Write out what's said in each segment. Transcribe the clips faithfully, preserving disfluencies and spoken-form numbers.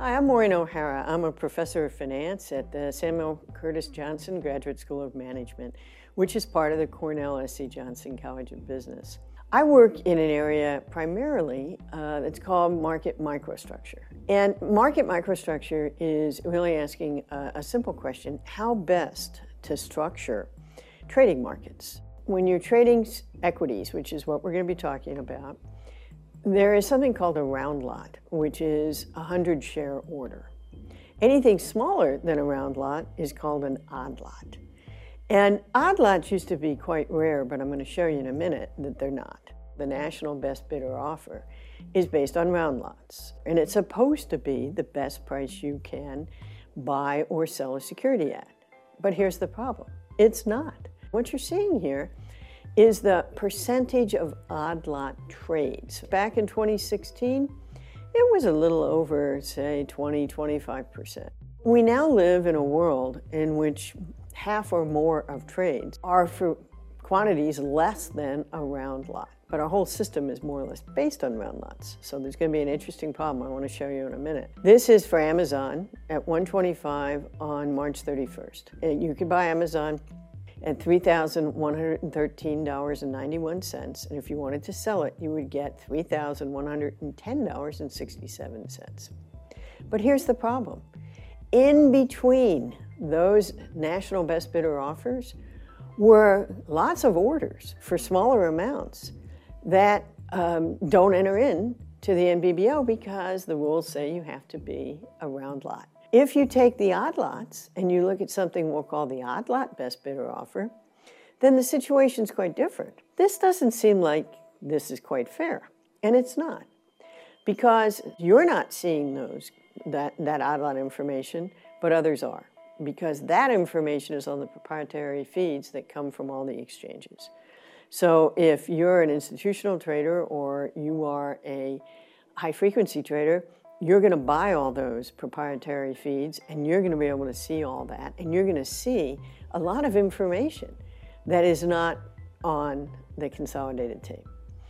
Hi, I'm Maureen O'Hara. I'm a professor of finance at the Samuel Curtis Johnson Graduate School of Management, which is part of the Cornell S C Johnson College of Business. I work in an area primarily uh, that's called market microstructure. And market microstructure is really asking a, a simple question: how best to structure trading markets? When you're trading equities, which is what we're going to be talking about, there is something called a round lot, which is a hundred share order. Anything smaller than a round lot is called an odd lot. And odd lots used to be quite rare, but I'm going to show you in a minute that they're not. The national best bidder offer is based on round lots, and it's supposed to be the best price you can buy or sell a security at. But here's the problem: it's not. What you're seeing here is the percentage of odd lot trades. Back in twenty sixteen, it was a little over, say, twenty, twenty-five percent. We now live in a world in which half or more of trades are for quantities less than a round lot. But our whole system is more or less based on round lots. So there's going to be an interesting problem I want to show you in a minute. This is for Amazon at one twenty-five on March thirty-first. You can buy Amazon at three thousand one hundred thirteen dollars and ninety-one cents, and if you wanted to sell it, you would get three thousand one hundred ten dollars and sixty-seven cents. But here's the problem. In between those national best bidder offers were lots of orders for smaller amounts that um, don't enter in to the N B B O because the rules say you have to be a round lot. If you take the odd lots and you look at something we'll call the odd lot best bidder offer, then the situation's quite different. This doesn't seem like this is quite fair, and it's not, because you're not seeing those that, that odd lot information, but others are, because that information is on the proprietary feeds that come from all the exchanges. So if you're an institutional trader or you are a high-frequency trader, you're going to buy all those proprietary feeds, and you're going to be able to see all that, and you're going to see a lot of information that is not on the consolidated tape.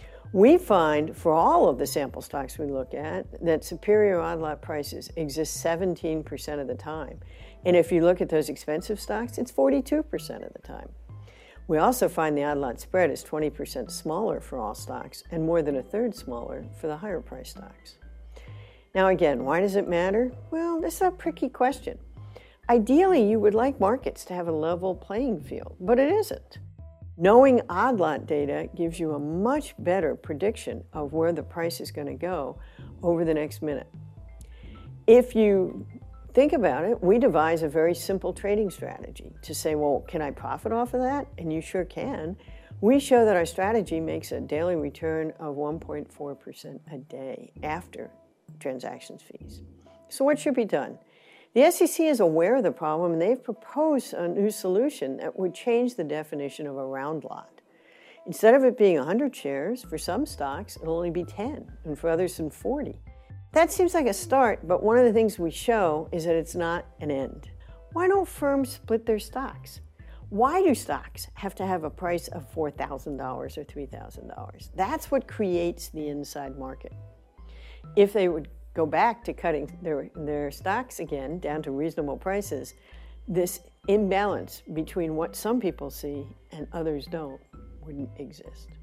We find for all of the sample stocks we look at that superior odd lot prices exist seventeen percent of the time. And if you look at those expensive stocks, it's forty-two percent of the time. We also find the odd lot spread is twenty percent smaller for all stocks and more than a third smaller for the higher price stocks. Now again, why does it matter? Well, this is a tricky question. Ideally, you would like markets to have a level playing field, but it isn't. Knowing odd lot data gives you a much better prediction of where the price is going to go over the next minute. If you think about it, we devise a very simple trading strategy to say, well, can I profit off of that? And you sure can. We show that our strategy makes a daily return of one point four percent a day after transactions fees. So what should be done? The S E C is aware of the problem, and they've proposed a new solution that would change the definition of a round lot. Instead of it being one hundred shares, for some stocks, it'll only be ten, and for others, some forty. That seems like a start, but one of the things we show is that it's not an end. Why don't firms split their stocks? Why do stocks have to have a price of four thousand dollars or three thousand dollars? That's what creates the inside market. If they would go back to cutting their, their stocks again down to reasonable prices, this imbalance between what some people see and others don't wouldn't exist.